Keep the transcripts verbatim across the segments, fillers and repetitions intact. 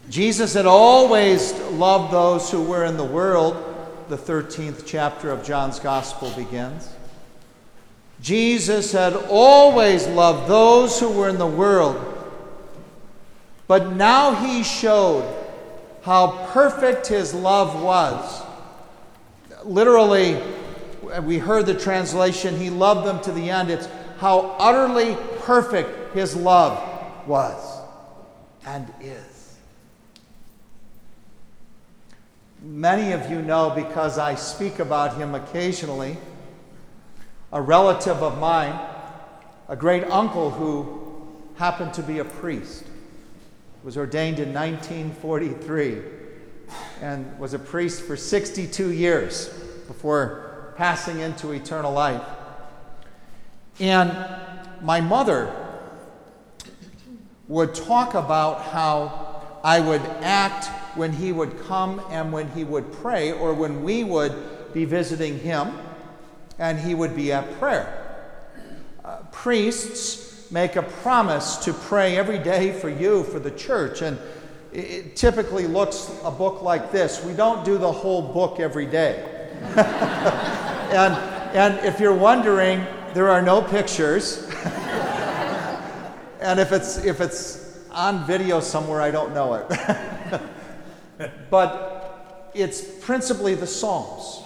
Jesus had always loved those who were in the world. The thirteenth chapter of John's Gospel begins. Jesus had always loved those who were in the world, but now he showed how perfect his love was. Literally, we heard the translation, he loved them to the end. It's how utterly perfect his love was and is. Many of you know, because I speak about him occasionally, a relative of mine, a great uncle who happened to be a priest, was ordained in nineteen forty-three and was a priest for sixty-two years before passing into eternal life. And my mother would talk about how I would act when he would come and when he would pray, or when we would be visiting him and he would be at prayer. Uh, priests make a promise to pray every day for you, for the church, and it typically looks a book like this. We don't do the whole book every day. and, and if you're wondering, there are no pictures. And if it's, if it's on video somewhere, I don't know it. But it's principally the Psalms,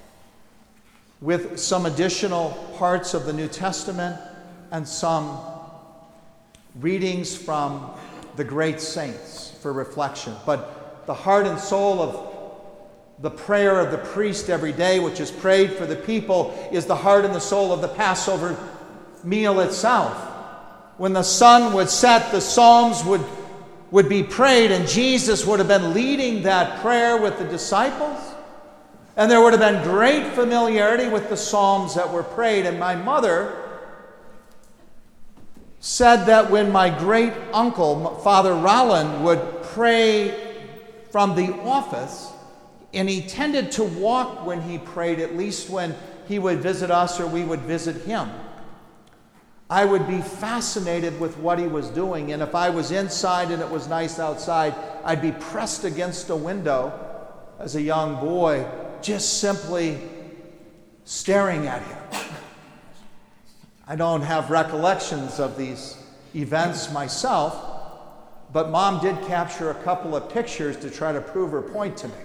with some additional parts of the New Testament and some readings from the great saints for reflection. But the heart and soul of the prayer of the priest every day, which is prayed for the people, is the heart and the soul of the Passover meal itself. When the sun would set, the Psalms would, would be prayed, and Jesus would have been leading that prayer with the disciples. And there would have been great familiarity with the Psalms that were prayed. And my mother said that when my great uncle, Father Rolland, would pray from the office, and he tended to walk when he prayed, at least when he would visit us or we would visit him, I would be fascinated with what he was doing. And if I was inside and it was nice outside, I'd be pressed against a window as a young boy, just simply staring at him. I don't have recollections of these events myself, but Mom did capture a couple of pictures to try to prove her point to me.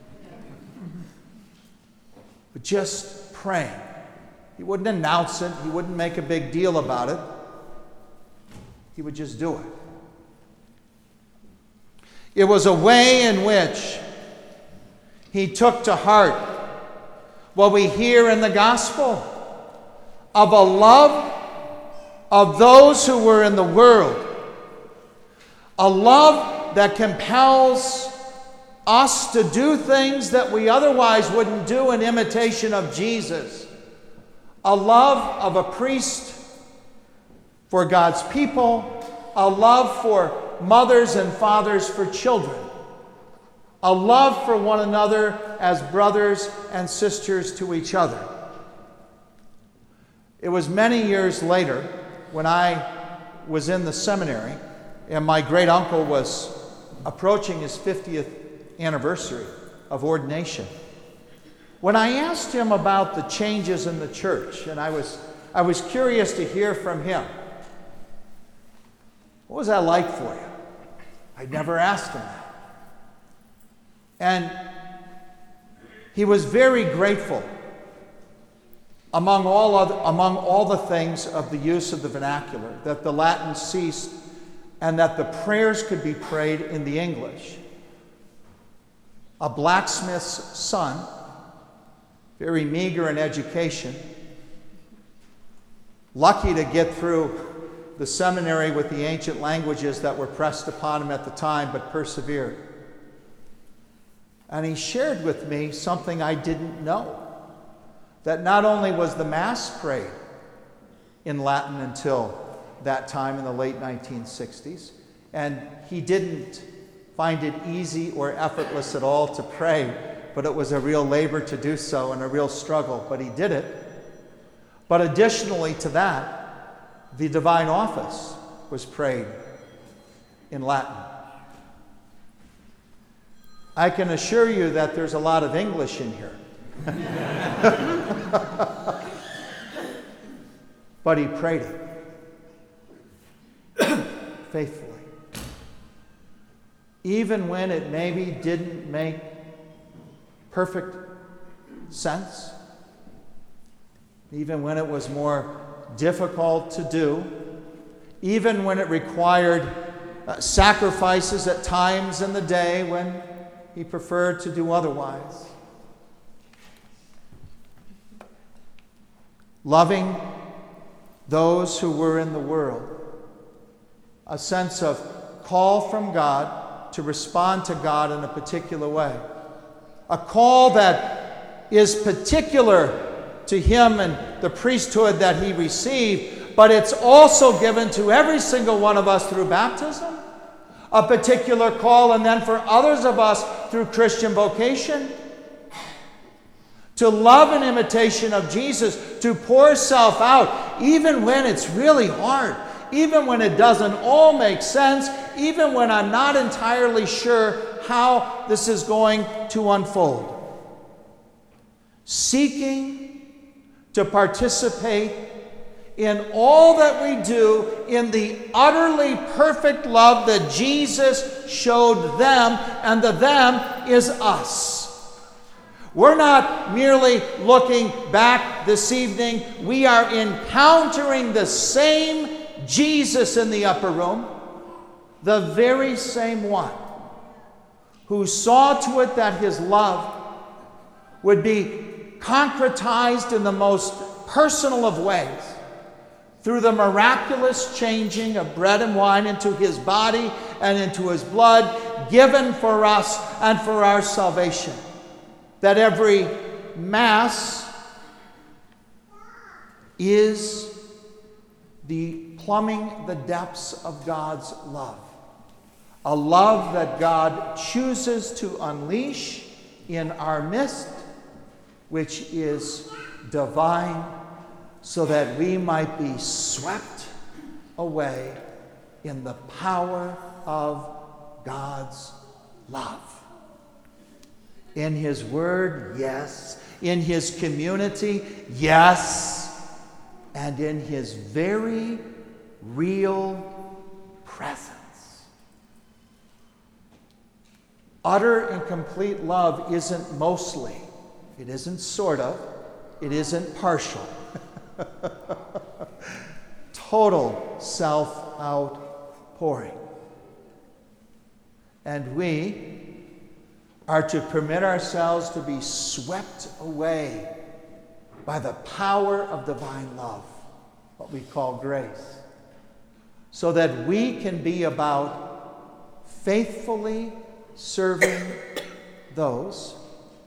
But just praying. He wouldn't announce it. He wouldn't make a big deal about it. He would just do it. It was a way in which he took to heart what we hear in the gospel of a love of those who were in the world. A love that compels us to do things that we otherwise wouldn't do in imitation of Jesus. A love of a priest for God's people. A love for mothers and fathers for children. A love for one another as brothers and sisters to each other. It was many years later when I was in the seminary and my great uncle was approaching his fiftieth anniversary of ordination, when I asked him about the changes in the church, and I was, I was curious to hear from him. What was that like for you? I'd never asked him that. And he was very grateful among all, other, among all the things of the use of the vernacular, that the Latin ceased and that the prayers could be prayed in the English. A blacksmith's son, very meager in education, lucky to get through the seminary with the ancient languages that were pressed upon him at the time, but persevered. And he shared with me something I didn't know, that not only was the Mass prayed in Latin until that time in the late nineteen sixties, and he didn't find it easy or effortless at all to pray, but it was a real labor to do so and a real struggle, but he did it. But additionally to that, the divine office was prayed in Latin. I can assure you that there's a lot of English in here. But he prayed it faithfully. Even when it maybe didn't make perfect sense, even when it was more difficult to do, even when it required uh, sacrifices at times in the day when he preferred to do otherwise. Loving those who were in the world. A sense of call from God to respond to God in a particular way. A call that is particular to him and the priesthood that he received, but it's also given to every single one of us through baptism. A particular call, and then for others of us through Christian vocation. To love in imitation of Jesus, to pour self out, even when it's really hard, even when it doesn't all make sense, even when I'm not entirely sure how this is going to unfold. Seeking to participate in all that we do in the utterly perfect love that Jesus showed them, and the them is us. We're not merely looking back this evening. We are encountering the same Jesus in the upper room, the very same one who saw to it that his love would be concretized in the most personal of ways through the miraculous changing of bread and wine into his body and into his blood, given for us and for our salvation. That every Mass is the plumbing the depths of God's love. A love that God chooses to unleash in our midst, which is divine, so that we might be swept away in the power of God's love. In his word, yes. In his community, yes. And in his very real presence. Utter and complete love isn't mostly. It isn't sort of. It isn't partial. Total self-outpouring. And we are to permit ourselves to be swept away by the power of divine love, what we call grace, so that we can be about faithfully serving those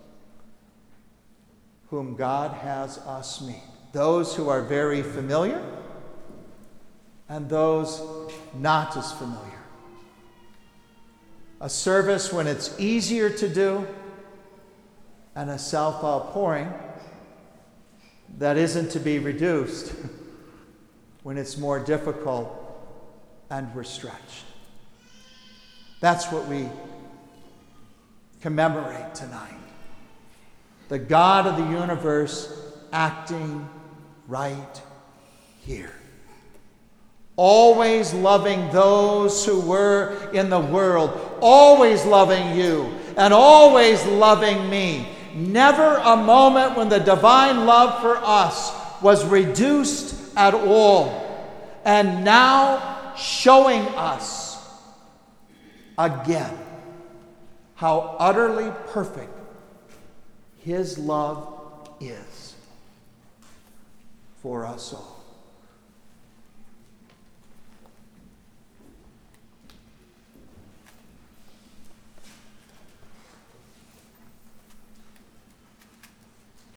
whom God has us meet. Those who are very familiar and those not as familiar. A service when it's easier to do, and a self-outpouring that isn't to be reduced when it's more difficult and we're stretched. That's what we commemorate tonight. The God of the universe acting right here. Always loving those who were in the world. Always loving you and always loving me. Never a moment when the divine love for us was reduced at all. And now showing us again how utterly perfect his love is for us all.